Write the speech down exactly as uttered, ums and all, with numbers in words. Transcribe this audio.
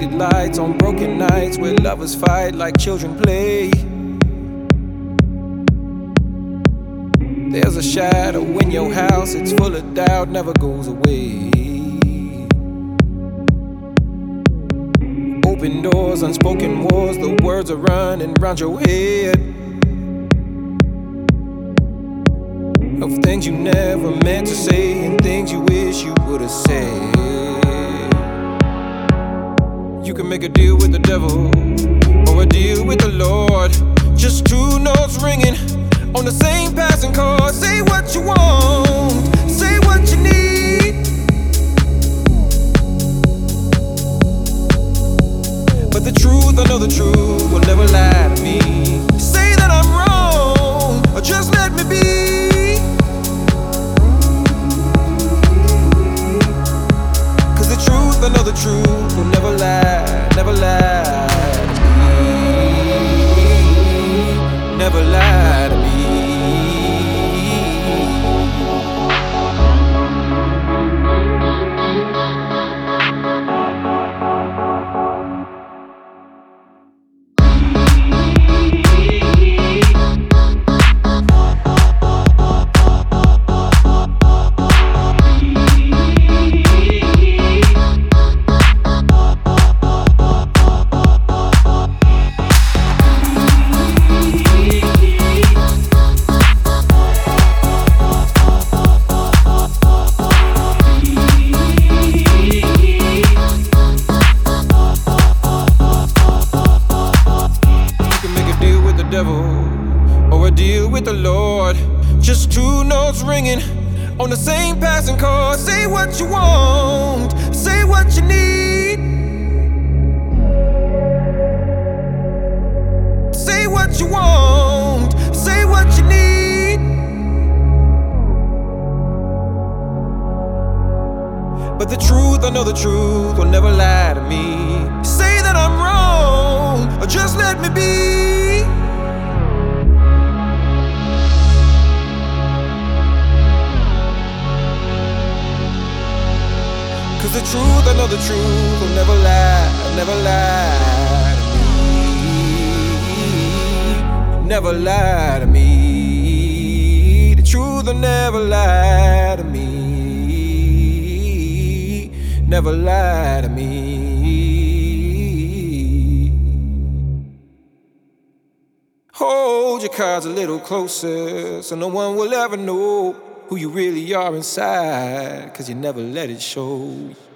faded lights on broken nights where lovers fight like children play. There's a shadow in your house, it's full of doubt, never goes away. Open doors, unspoken wars, the words are running round your head, of things you never meant to say and things you wish you would've said. You can make a deal with the devil or a deal with the Lord. Just two notes ringing on the same passing chord. Say what you want, say what you need, but the truth, I know the truth will never lie to me. Say that I'm wrong or just let me be, 'cause the truth, I know the truth will never lie, never lie to me, never lie to me. Or a deal with the Lord. Just two notes ringing on the same passing chord. Say what you want, say what you need, say what you want, say what you need, but the truth, I know the truth will never lie to me. Say that I'm wrong or just let me be, 'cause the truth, I know the truth will never lie, never lie to me, never lie to me. The truth will never lie to me, never lie to me. Hold your cards a little closer so no one will ever know who you really are inside, 'cause you never let it show.